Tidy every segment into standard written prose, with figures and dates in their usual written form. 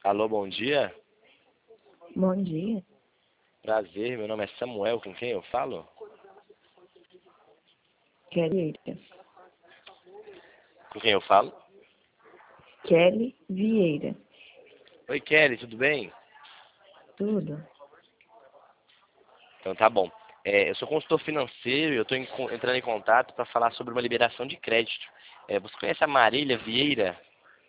Alô, bom dia. Bom dia. Prazer, meu nome é Samuel, com quem eu falo? Kelly. Com quem eu falo? Kelly Vieira. Oi, Kelly, tudo bem? Tudo? Então tá bom. Eu sou consultor financeiro e eu estou entrando em contato para falar sobre uma liberação de crédito. Você conhece a Marília Vieira?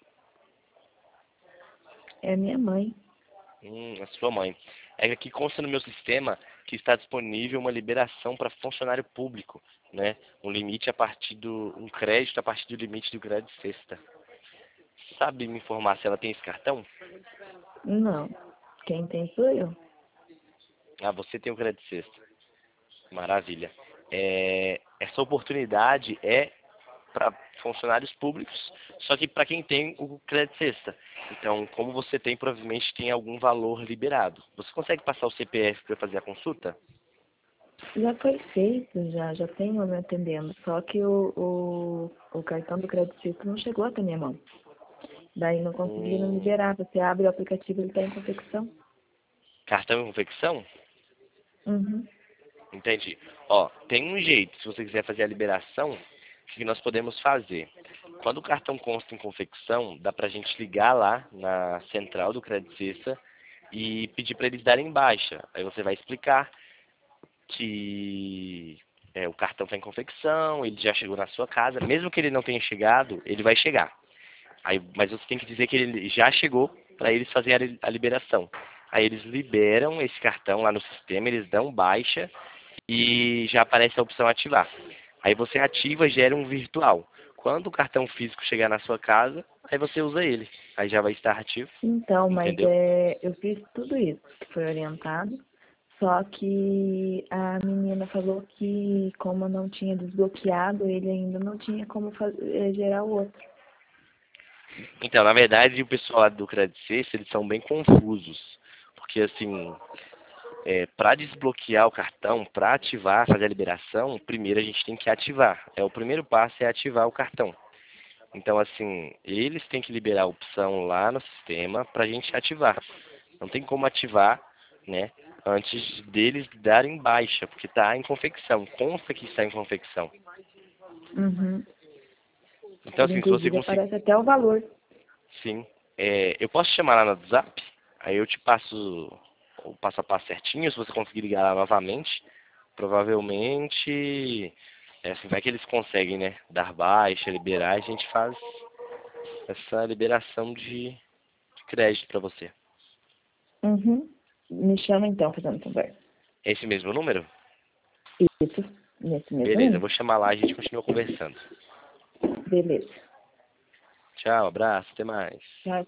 É minha mãe. A sua mãe. É que aqui consta no meu sistema que está disponível uma liberação para funcionário público, né? Um crédito a partir do limite do crédito sexta. Sabe me informar se ela tem esse cartão? Não. Quem tem sou eu. Ah, você tem o crédito sexta. Maravilha. Essa oportunidade é para funcionários públicos, só que para quem tem o crédito sexta. Então, como você tem, provavelmente tem algum valor liberado. Você consegue passar o CPF para fazer a consulta? Já foi feito, já tem homem atendendo. Só que o cartão do crédito Suíço não chegou até minha mão. Daí não conseguiram Hum, liberar. Você abre o aplicativo e ele está em confecção. Cartão em confecção? Uhum. Entendi. Ó, tem um jeito, se você quiser fazer a liberação, que nós podemos fazer. Quando o cartão consta em confecção, dá para a gente ligar lá na central do Crédito Sexta e pedir para eles darem baixa. Aí você vai explicar que o cartão está em confecção, ele já chegou na sua casa. Mesmo que ele não tenha chegado, ele vai chegar. Aí, mas você tem que dizer que ele já chegou para eles fazerem a liberação. Aí eles liberam esse cartão lá no sistema, eles dão baixa e já aparece a opção ativar. Aí você ativa, gera um virtual. Quando o cartão físico chegar na sua casa, aí você usa ele. Aí já vai estar ativo, Então, mas entendeu? eu fiz tudo isso que foi orientado. Só que a menina falou que como eu não tinha desbloqueado, ele ainda não tinha como gerar o outro. Então, na verdade, o pessoal lá do Credit Suisse, eles são bem confusos. Porque, assim, para desbloquear o cartão, para ativar, fazer a liberação, primeiro a gente tem que ativar. O primeiro passo é ativar o cartão. Então, assim, eles têm que liberar a opção lá no sistema para a gente ativar. Não tem como ativar, né, antes deles darem baixa, porque está em confecção. Consta que está em confecção. Uhum. Então, Ele, assim, se você inclusive, conseguir... aparece até o valor. Sim. Eu posso te chamar lá no WhatsApp, aí eu te passo o passo a passo certinho, se você conseguir ligar lá novamente. Provavelmente, assim, vai que eles conseguem, né, dar baixa, liberar, a gente faz essa liberação de crédito para você. Uhum. Me chama então, fazendo conversa. É esse mesmo número? Isso, nesse mesmo Beleza, eu número. vou chamar lá e a gente continua conversando. Beleza. Tchau, abraço, até mais. Tchau.